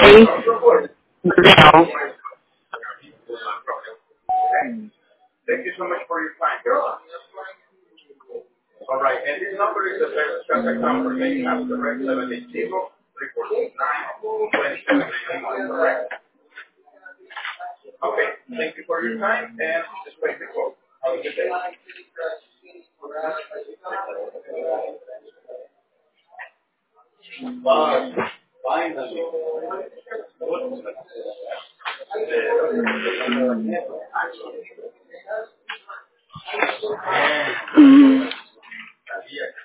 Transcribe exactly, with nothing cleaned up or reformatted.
Grace Bell. Thank you so much for your time. All right, and this number is the best contact number. May you have correct seven eight zero three four six nine two seven nine one, correct? Okay, thank you for your time and just wait the call. Have a good day. Bye. Finally. Mhm.